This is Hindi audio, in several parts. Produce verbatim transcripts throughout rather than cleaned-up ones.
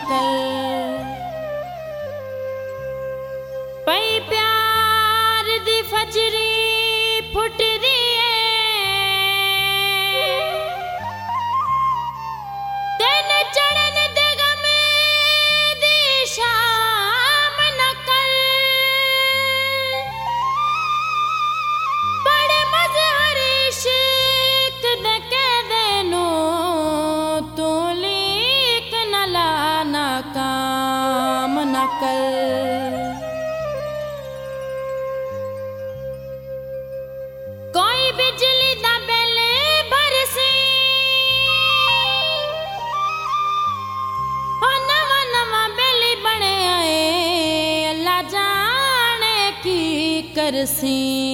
कर। पई प्यार दी फजरी फुट दी कोई बिजली दा बिल भरसी ओ नवा नवा बिल बने आए अल्लाह जाने की करसी।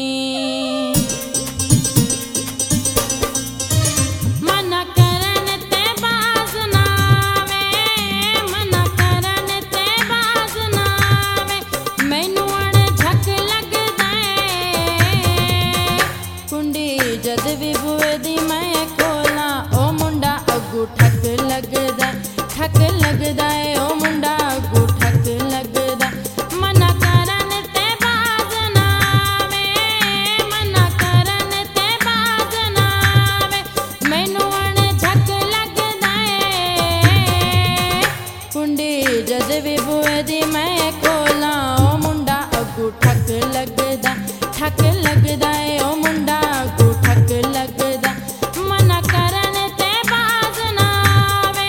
जद भी बुए दी मैं खोला ओ मुंडा अगू ठक लगदा ठक लगदा है ओ मुंडा अगू ठक लगदा। मना करन ते बाज ना वे मना करन ते बाज ना वे मैनू अण झक लगदा है कुंडी जद भी बुए दी मैं खोला ओ मुंडा अगू ठक लगदा ठक लगदा है ओ मुंडा अगू ठक लगदा। मना करन ते बाज ना वे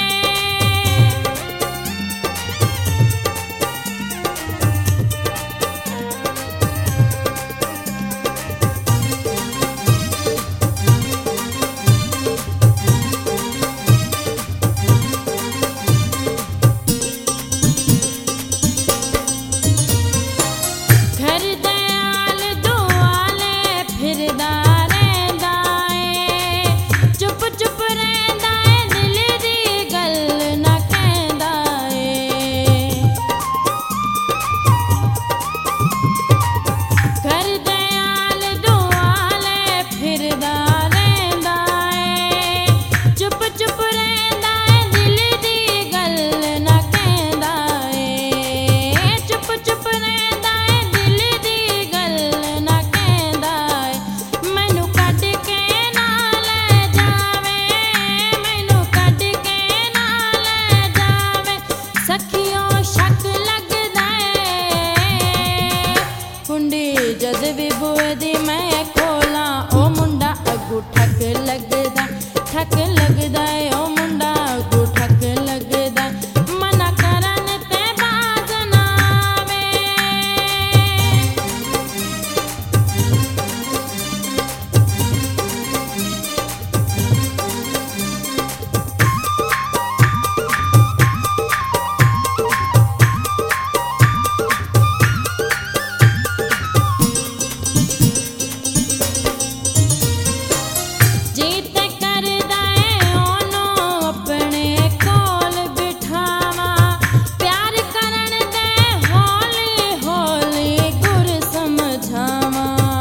घर दयाल दुआले फिरदा रहिंदा ऐ चुप चुप रहिंदा ऐ दिल दी गल ना कहंदा ऐ। घर दयाल दुआले फिरदा रहिंदा ऐ चुप चुप रहिंदा ऐ दिल दी गल ना कहंदा ऐ। चुप चुप रहिंदा ऐ दिल दी गल ना कहंदा ऐ। मैनू कढ के ना ले जावे मैनू कढ के ना ले जावे सखियों शक लगदा ऐ कुंडी जद भी बुए दी मैं खोला ओ मुंडा अगू ठक लगदा ठक लगदा है ओ मुंडा अगू ठक लगदा। मना करन ते बाज ना वे जीत करदा ऐ ओनू अपने कोल बिठावा प्यार करन दे हौली हौली गुर समझावा।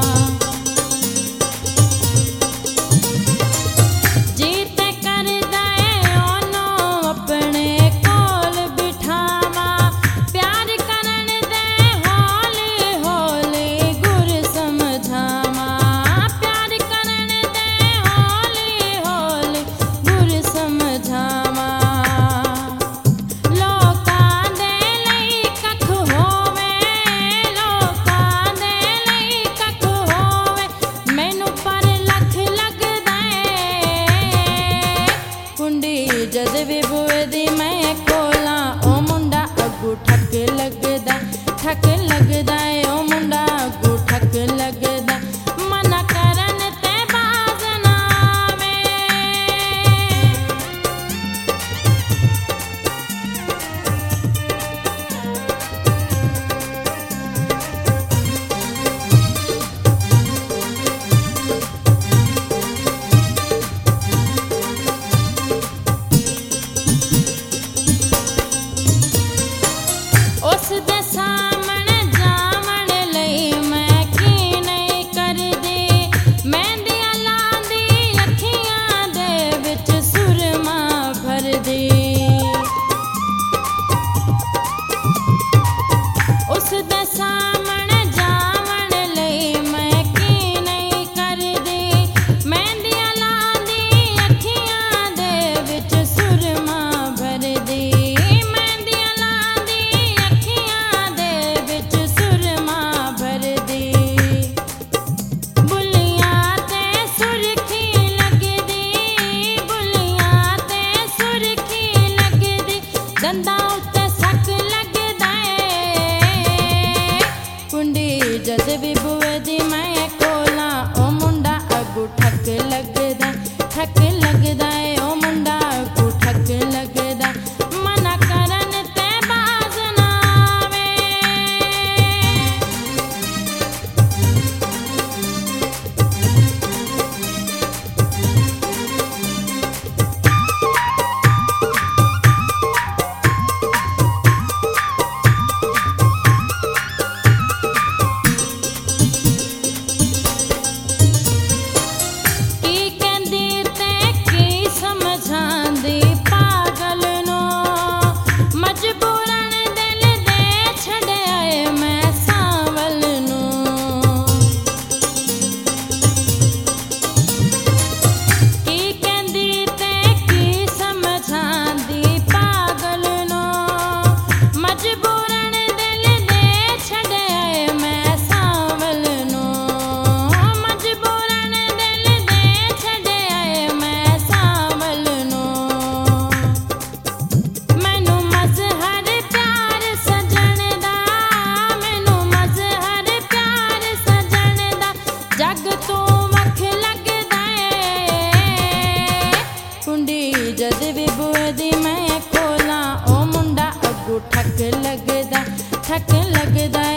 जीत करदा ऐ ओनू अपने कोल बिठावा प्यार करन दे हौली हौली गुर समझावा। प्यार करन दे हौली हौली गुर समझावा। लोकां दे लई कख होवे लोकां दे लई कख होवे मैनू पर लख लगदा ऐ कुंडी जद भी बुए दी मैं खोला ओ मुंडा अगू ठक लगदा ठक लगदा है ओ मुंडा अगू ठक लगदा। मना करन ते बाज ना वे उस दे सामने जावण लई मैं की नहीं करदी मेहंदियां लांदी अखियां दे विच सुरमा भरदी। ਠੱਕ ਲੱਗਦਾ